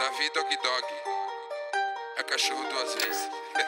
Davi Dog Dog. É cachorro duas vezes.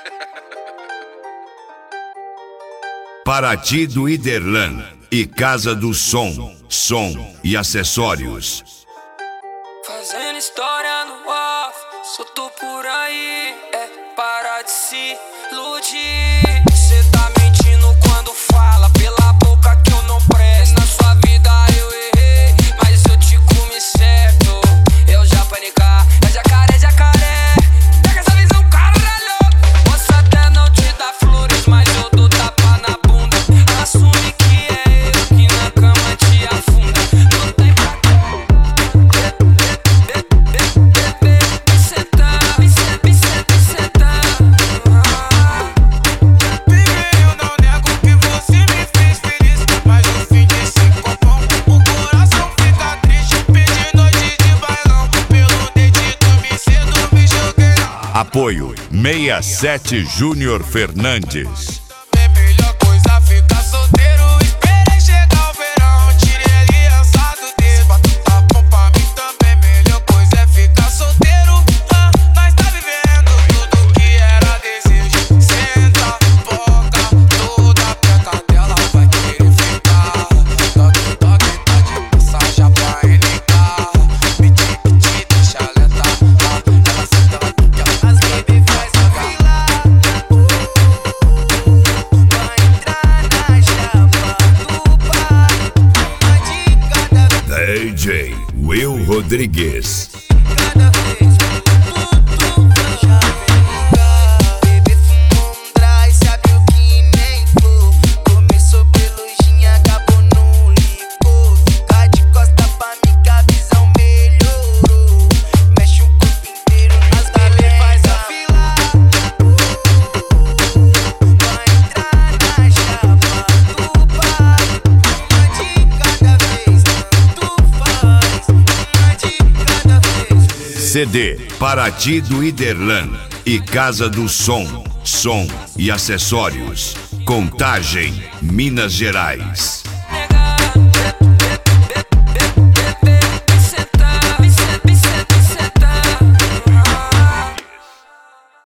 Paraty do Iderlan e Casa do Som e acessórios. Fazendo história no off, solto por aí, é para de se iludir. Cê tá mentindo quando fala pela boca que eu não presto. Na sua vida eu errei, mas eu te comi certo. Eu já panicar, é jacaré, jacaré. Pega essa visão, caralho. Posso até não te dar flores, mas eu dou tapa na bunda. Assume que é eu que na cama te afunda. Não tem pra Apoio 67 Júnior Fernandes. Melhor coisa ficar solteiro. Esperei chegar o verão, tirei a aliança do dedo. Batuta bom pra mim também. Melhor coisa é ficar solteiro. Nós tá vivendo tudo que era desejo. Senta, boca, toda peca dela vai querer ficar. Dog, dog, tá de passagem pra NK. Piti, piti, deixa ela entrar. Ela senta, ela fica, as baby faz a fila. Vai entrar na chapa do bar. Uma de cada DJ Will Rodrigues. cada vez. Tudo já vem. Bebê fumou dry, sabe o que nem flor. Começou pelujinha, acabou no licor. Fica de costa pra mim que a visão melhorou. Mexe o corpo inteiro, nas baby faz a fila. Vai entrar na chapa do bar. Uma de cada vez, tanto faz. Uma de cada vez. CD Paraty do Iderlan e Casa do Som e acessórios. Contagem, Minas Gerais.